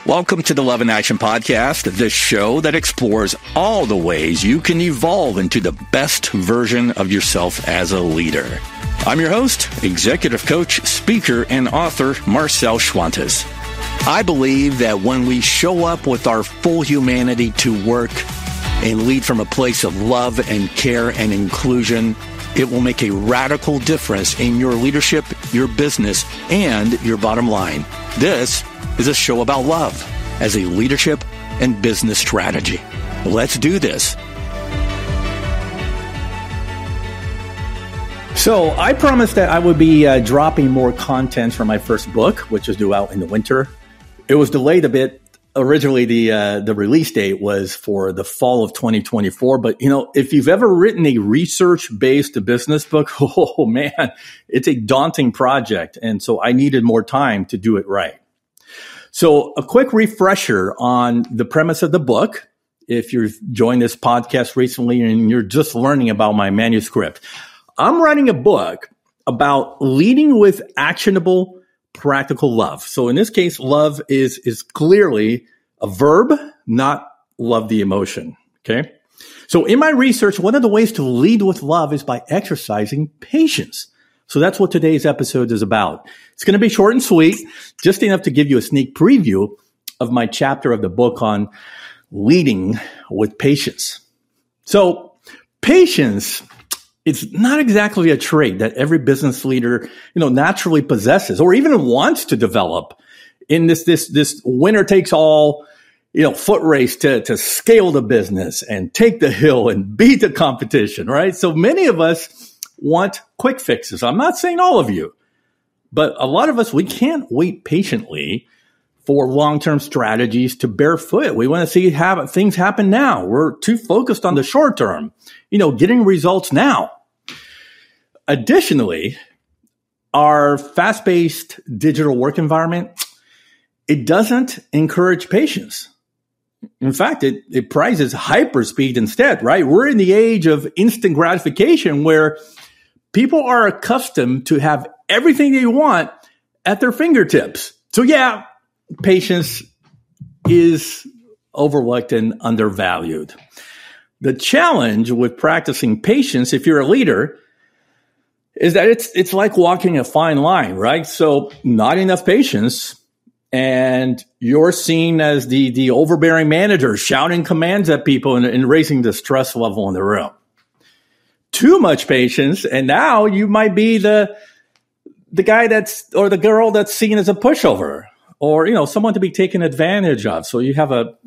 Welcome to the Love in Action Podcast, the show that explores all the ways you can evolve into the best version of yourself as a leader. I'm your host, executive coach, speaker, and author, Marcel Schwantes. I believe that when we show up with our full humanity to work and lead from a place of love and care and inclusion, it will make a radical difference in your leadership, your business, and your bottom line. This is a show about love as a leadership and business strategy. Let's do this. So I promised that I would be dropping more content from my first book, which is due out in the winter. It was delayed a bit. Originally, the release date was for the fall of 2024. But, if you've ever written a research-based business book, oh, man, it's a daunting project. And so I needed more time to do it right. So a quick refresher on the premise of the book. If you've joined this podcast recently and you're just learning about my manuscript, I'm writing a book about leading with actionable, practical love. So in this case, love is clearly a verb, not love the emotion. Okay. So in my research, one of the ways to lead with love is by exercising patience. So that's what today's episode is about. It's going to be short and sweet, just enough to give you a sneak preview of my chapter of the book on leading with patience. So patience, it's not exactly a trait that every business leader, naturally possesses or even wants to develop in this winner takes all, foot race to scale the business and take the hill and beat the competition, right? So many of us want quick fixes. I'm not saying all of you, but a lot of us, we can't wait patiently for long-term strategies to bear fruit. We want to see things happen now. We're too focused on the short term, getting results now. Additionally, our fast-paced digital work environment, it doesn't encourage patience. In fact, it prizes hyperspeed instead, right? We're in the age of instant gratification where people are accustomed to have everything they want at their fingertips. So yeah, patience is overlooked and undervalued. The challenge with practicing patience, if you're a leader, is that it's like walking a fine line, right? So not enough patience, and you're seen as the overbearing manager shouting commands at people and raising the stress level in the room. Too much patience, and now you might be the guy or the girl that's seen as a pushover, or someone to be taken advantage of. So you have a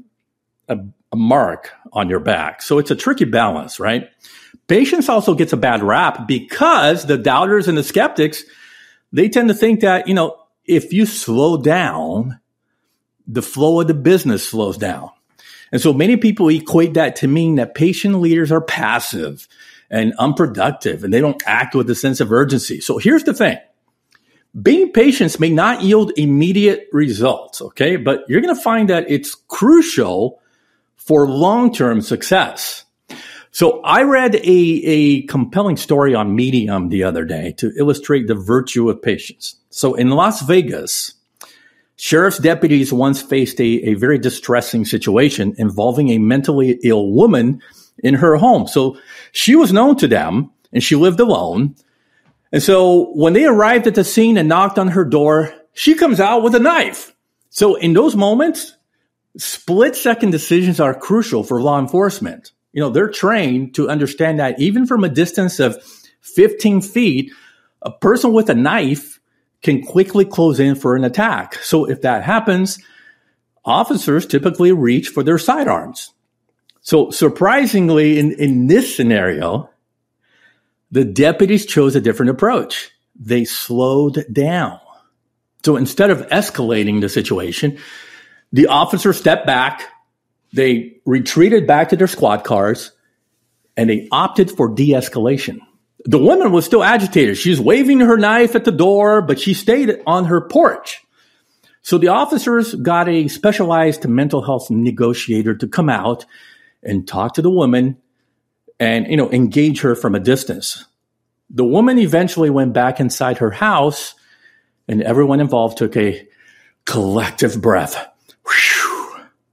mark on your back. So it's a tricky balance, right? Patience also gets a bad rap because the doubters and the skeptics, they tend to think that if you slow down, the flow of the business slows down. And so many people equate that to mean that patient leaders are passive and unproductive, and they don't act with a sense of urgency. So here's the thing. Being patient may not yield immediate results, okay? But you're going to find that it's crucial for long-term success. So I read a compelling story on Medium the other day to illustrate the virtue of patience. So in Las Vegas, sheriff's deputies once faced a very distressing situation involving a mentally ill woman in her home. So she was known to them and she lived alone. And so when they arrived at the scene and knocked on her door, she comes out with a knife. So in those moments, split-second decisions are crucial for law enforcement. They're trained to understand that even from a distance of 15 feet, a person with a knife can quickly close in for an attack. So if that happens, officers typically reach for their sidearms. So surprisingly, in this scenario, the deputies chose a different approach. They slowed down. So instead of escalating the situation, the officers stepped back, they retreated back to their squad cars, and they opted for de-escalation. The woman was still agitated. She was waving her knife at the door, but she stayed on her porch. So the officers got a specialized mental health negotiator to come out and talk to the woman and, engage her from a distance. The woman eventually went back inside her house, and everyone involved took a collective breath. Whew.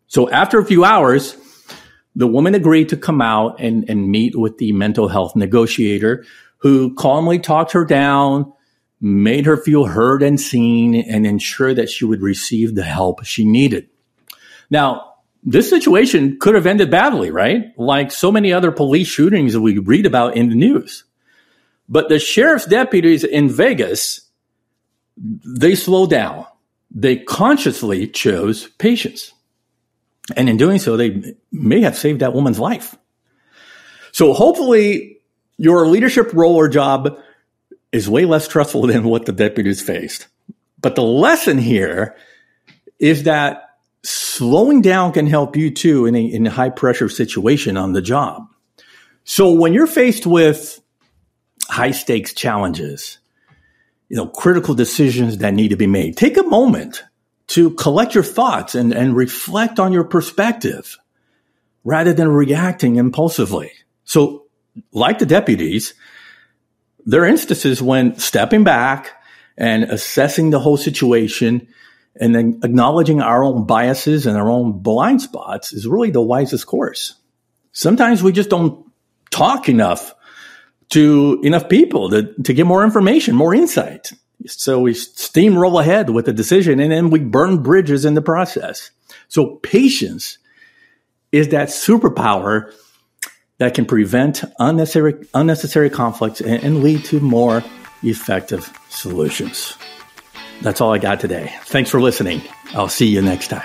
So after a few hours, the woman agreed to come out and meet with the mental health negotiator, who calmly talked her down, made her feel heard and seen, and ensured that she would receive the help she needed. Now, this situation could have ended badly, right? Like so many other police shootings that we read about in the news. But the sheriff's deputies in Vegas, they slowed down. They consciously chose patience. And in doing so, they may have saved that woman's life. So hopefully your leadership role or job is way less stressful than what the deputies faced. But the lesson here is that slowing down can help you too in a high pressure situation on the job. So when you're faced with high stakes challenges, critical decisions that need to be made, take a moment to collect your thoughts and reflect on your perspective rather than reacting impulsively. So like the deputies, there are instances when stepping back and assessing the whole situation and then acknowledging our own biases and our own blind spots is really the wisest course. Sometimes we just don't talk enough to enough people to get more information, more insight. So we steamroll ahead with the decision and then we burn bridges in the process. So patience is that superpower that can prevent unnecessary conflicts and lead to more effective solutions. That's all I got today. Thanks for listening. I'll see you next time.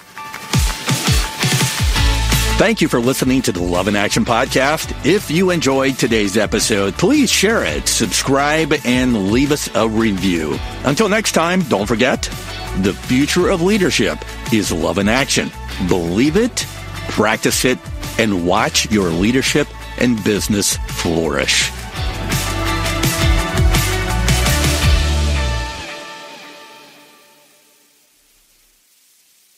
Thank you for listening to the Love in Action podcast. If you enjoyed today's episode, please share it, subscribe, and leave us a review. Until next time, don't forget, the future of leadership is love in action. Believe it, practice it, and watch your leadership and business flourish.